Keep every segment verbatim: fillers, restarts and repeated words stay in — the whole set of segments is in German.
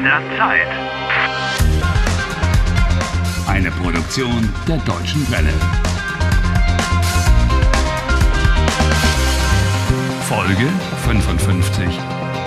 der Zeit. Eine Produktion der Deutschen Welle. Folge fünfundfünfzig.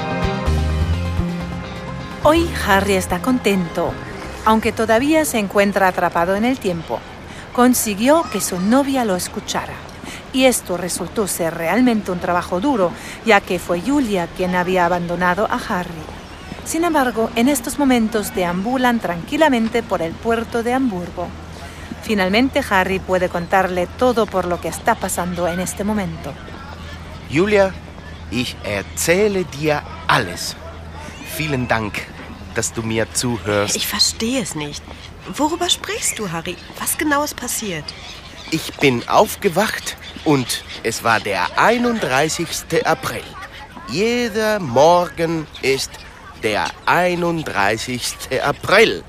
Hoy Harry está contento, aunque todavía se encuentra atrapado en el tiempo. Consiguió que su novia lo escuchara. Y esto resultó ser realmente un trabajo duro, ya que fue Julia quien había abandonado a Harry. Sin embargo, en estos momentos deambulan tranquilamente por el puerto de Hamburgo. Finalmente, Harry puede contarle todo por lo que está pasando en este momento. Julia, ich erzähle dir alles. Vielen Dank, dass du mir zuhörst. Ich verstehe es nicht. Worüber sprichst du, Harry? Was genau ist passiert? Ich bin aufgewacht und es war der einunddreißigste April. Jeder Morgen ist der einunddreißigste April.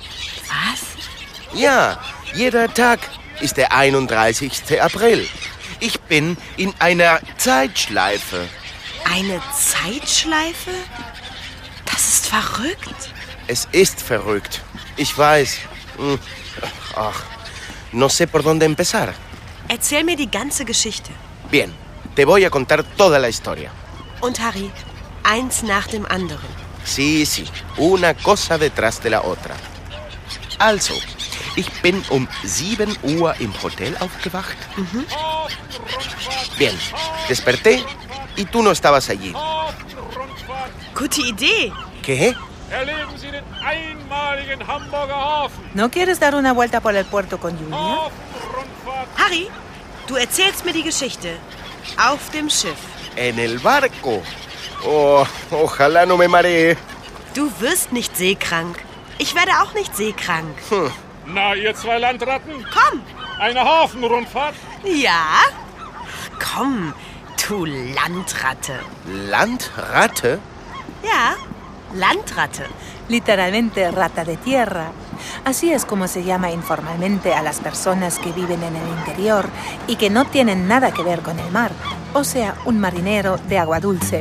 Was? Ja, jeder Tag ist der einunddreißigste April. Ich bin in einer Zeitschleife. Eine Zeitschleife? Das ist verrückt. Es ist verrückt. Ich weiß. Ach, no sé por dónde empezar. Erzähl mir die ganze Geschichte. Bien, te voy a contar toda la historia. Und Harry, eins nach dem anderen. Sí, sí, una cosa detrás de la otra. Also, ich bin um sieben Uhr im Hotel aufgewacht. Mhm. Bien, desperté y tú no estabas allí. Gute Idee. ¿Qué? Erleben Sie den einmaligen Hamburger Hafen. ¿No quieres dar una vuelta por el puerto con Julia? Hafenrundfahrt. Harry, du erzählst mir die Geschichte. Auf dem Schiff. En el barco. Oh, ojalá no me maree. Du wirst nicht seekrank. Ich werde auch nicht seekrank. Hm. Na, ihr zwei Landratten, Komm. eine Hafenrundfahrt. Ja? Komm, du Landratte. ¿Landratte? Ja, Landratte. Literalmente rata de tierra. Así es como se llama informalmente a las personas que viven en el interior y que no tienen nada que ver con el mar, o sea, un marinero de agua dulce.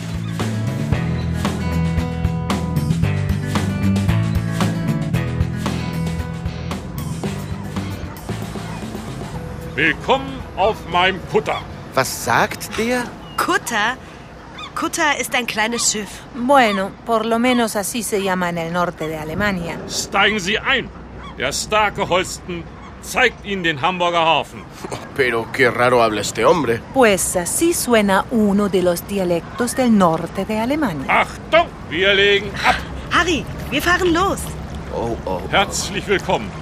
Willkommen auf meinem Kutter. Was sagt der? Kutter? Kutter ist ein kleines Schiff. Bueno, por lo menos así se llama en el norte de Alemania. Steigen Sie ein. Der starke Holsten zeigt Ihnen den Hamburger Hafen. Pero qué raro habla este hombre. Pues así suena uno de los dialectos del norte de Alemania. Achtung, wir legen ab. Harry, wir fahren los. Oh, oh. Herzlich willkommen.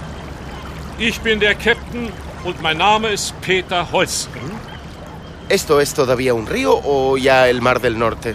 Ich bin der Captain und mein Name ist Peter Holsten. ¿Esto es todavía un río o ya el Mar del Norte?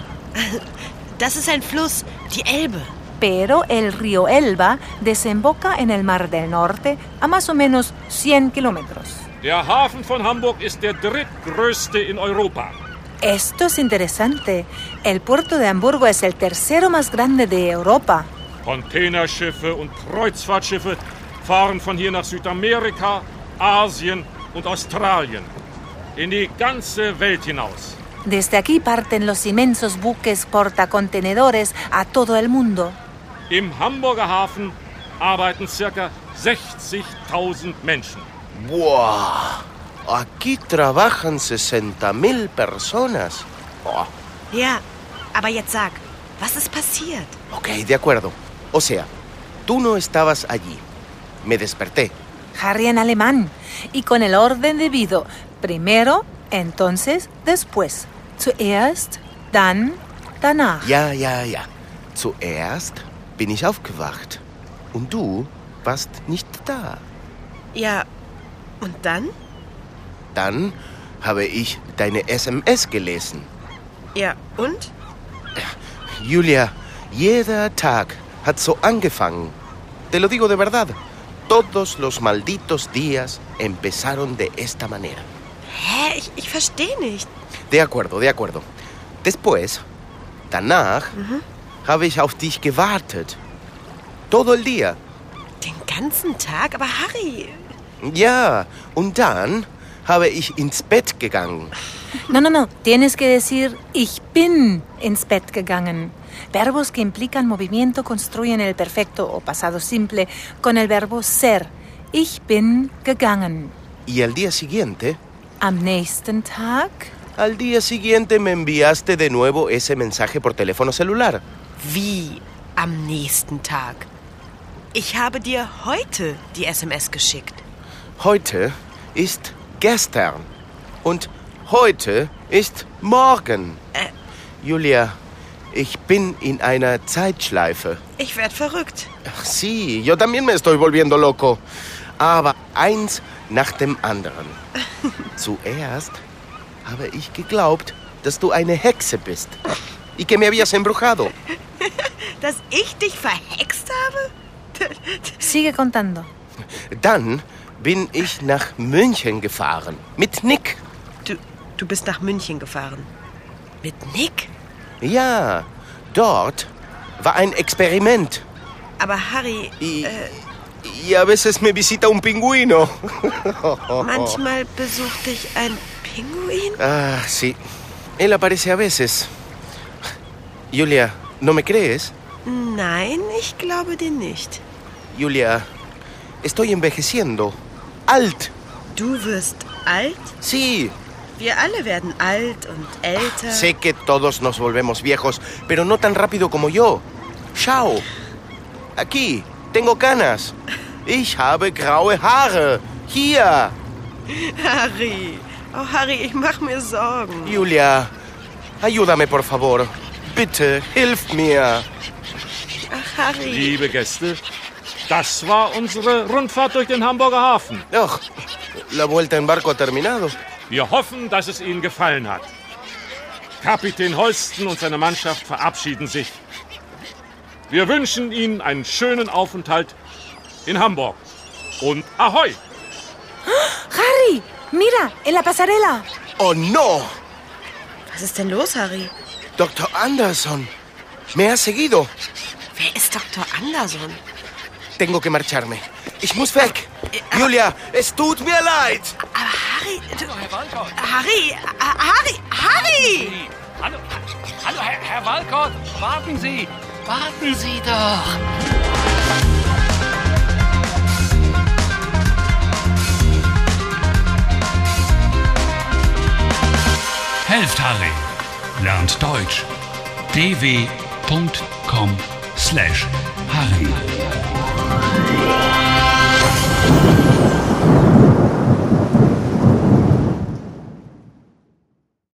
Das ist ein Fluss, die Elbe. Pero el río Elba desemboca en el Mar del Norte a más o menos cien kilómetros. Der Hafen von Hamburg ist der drittgrößte in Europa. Esto es interesante. El puerto de Hamburgo es el tercero más grande de Europa. Containerschiffe und Kreuzfahrtschiffe fahren von hier nach Südamerika, Asien und Australien. In die ganze Welt hinaus. Desde aquí parten los inmensos buques portacontenedores a todo el mundo. Im Hamburger Hafen arbeiten circa sechzigtausend Menschen. ¡Buah! Aquí trabajan sesenta mil personas. Oh. Ja, aber jetzt sag, was ist passiert? Ok, de acuerdo. O sea, tú no estabas allí. Me desperté. Harry en alemán y con el orden debido. Primero, entonces, después. Zuerst, dann, danach. Ja, ja, ja. Zuerst bin ich aufgewacht. Und du warst nicht da. Ja, und dann? Dann habe ich deine S M S gelesen. Ja, und? Julia, jeder Tag hat so angefangen. Te lo digo de verdad. Todos los malditos días empezaron de esta manera. Hä? Ich, ich verstehe nicht. De acuerdo, de acuerdo. Después, danach, Mhm. habe ich auf dich gewartet. Todo el día. Den ganzen Tag? Aber Harry... Ja, und dann habe ich ins Bett gegangen. No, no, no. Tienes que decir, ich bin ins Bett gegangen. Verbos que implican movimiento construyen el perfecto o pasado simple con el verbo ser. Ich bin gegangen. ¿Y al día siguiente? Am nächsten Tag? Al día siguiente me enviaste de nuevo ese mensaje por teléfono celular. Wie am nächsten Tag? Ich habe dir heute die S M S geschickt. Heute ist gestern. Und heute ist morgen. Äh. Julia, ich bin in einer Zeitschleife. Ich werd verrückt. Ach, sí, yo también me estoy volviendo loco. Aber eins nach dem anderen. Zuerst habe ich geglaubt, dass du eine Hexe bist. Y que me habías embrujado. Dass ich dich verhext habe? Sigue contando. Dann bin ich nach München gefahren. Mit Nick. Du, du bist nach München gefahren. Mit Nick? Ja, dort war ein Experiment. Aber Harry, Y, äh, y a veces me visita un pingüino. manchmal besucht dich ein Pinguin? Ah, sí. Él aparece a veces. Julia, ¿no me crees? Nein, ich glaube dir nicht. Julia, estoy envejeciendo. Alt. Du wirst alt? Sí. Wir alle werden alt und älter. Sé que todos nos volvemos viejos, pero no tan rápido como yo. Schau. Aquí, tengo canas. Ich habe graue Haare. Hier. Harry, oh Harry, ich mach mir Sorgen. Julia, ayúdame por favor. Bitte, hilf mir. Ach, Harry. Liebe Gäste, das war unsere Rundfahrt durch den Hamburger Hafen. Ach, la vuelta en barco ha terminado. Wir hoffen, dass es Ihnen gefallen hat. Kapitän Holsten und seine Mannschaft verabschieden sich. Wir wünschen Ihnen einen schönen Aufenthalt in Hamburg. Und Ahoi! Harry, mira, en la pasarela. Oh no, Was ist denn los, Harry? Doctor Anderson. Me ha seguido. Wer ist Doktor Anderson? Tengo que marcharme. Ich muss weg. Julia, es tut mir leid. Aber Harry, du, Herr Walcott. Harry, äh, Harry, Harry! Hallo, hallo Herr, Herr Walcott, warten Sie, warten Sie doch. Helft Harry. Lernt Deutsch. d w punkt com slash Harry.